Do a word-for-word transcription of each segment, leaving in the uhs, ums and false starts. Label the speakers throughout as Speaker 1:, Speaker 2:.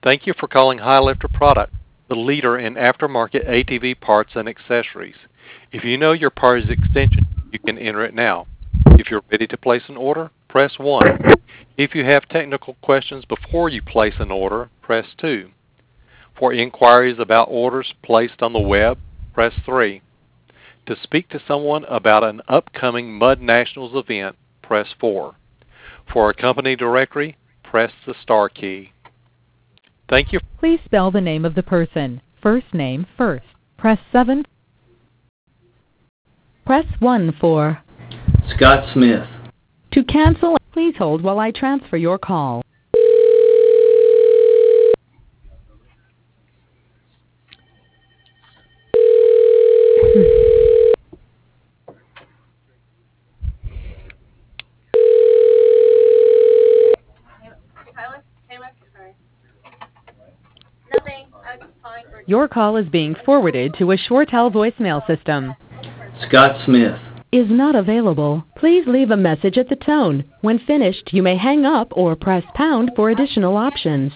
Speaker 1: Thank you for calling High Lifter Product, the leader in aftermarket A T V parts and accessories. If you know your party's extension, you can enter it now. If you're ready to place an order, press one. If you have technical questions before you place an order, press two. For inquiries about orders placed on the web, press three. To speak to someone about an upcoming Mud Nationals event, press four. For a company directory, press the star key. Thank you.
Speaker 2: Please spell the name of the person. First name first. Press seven. Press one for
Speaker 3: Scott Smith.
Speaker 2: To cancel, please hold while I transfer your call. Your call is being forwarded to a ShoreTel voicemail system.
Speaker 3: Scott Smith.
Speaker 2: Is not available. Please leave a message at the tone. When finished, you may hang up or press pound for additional options.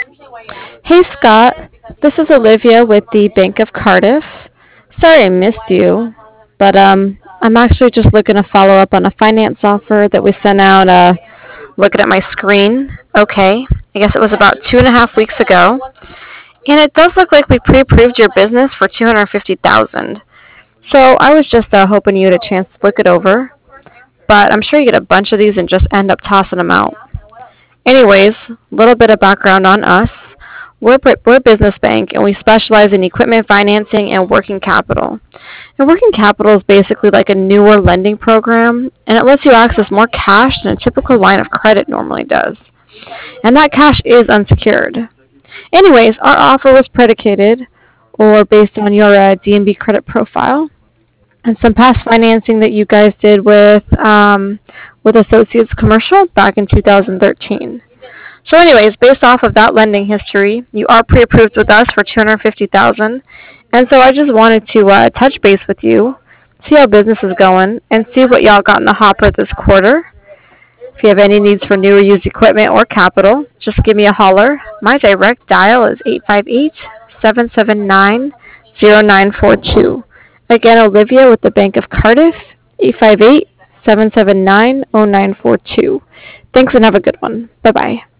Speaker 4: Hey Scott, this is Olivia with the Bank of Cardiff. Sorry I missed you, but um, I'm actually just looking to follow up on a finance offer that we sent out. Uh, looking at my screen. Okay, I guess it was about two and a half weeks ago. And it does look like we pre-approved your business for two hundred fifty thousand dollars. So I was just uh, hoping you had a chance to look it over. But I'm sure you get a bunch of these and just end up tossing them out. Anyways, a little bit of background on us. We're, we're a business bank, and we specialize in equipment financing and working capital. And working capital is basically like a newer lending program, and it lets you access more cash than a typical line of credit normally does. And that cash is unsecured. Anyways, our offer was predicated or based on your uh, D N B credit profile and some past financing that you guys did with um, with Associates Commercial back in two thousand thirteen. So anyways, based off of that lending history, you are pre-approved with us for two hundred fifty thousand dollars. And so I just wanted to uh, touch base with you, see how business is going, and see what y'all got in the hopper this quarter. If you have any needs for new or used equipment or capital, just give me a holler. My direct dial is eight five eight, seven seven nine, zero nine four two. Again, Olivia with the Bank of Cardiff, eight five eight, seven seven nine, zero nine four two. Thanks and have a good one. Bye-bye.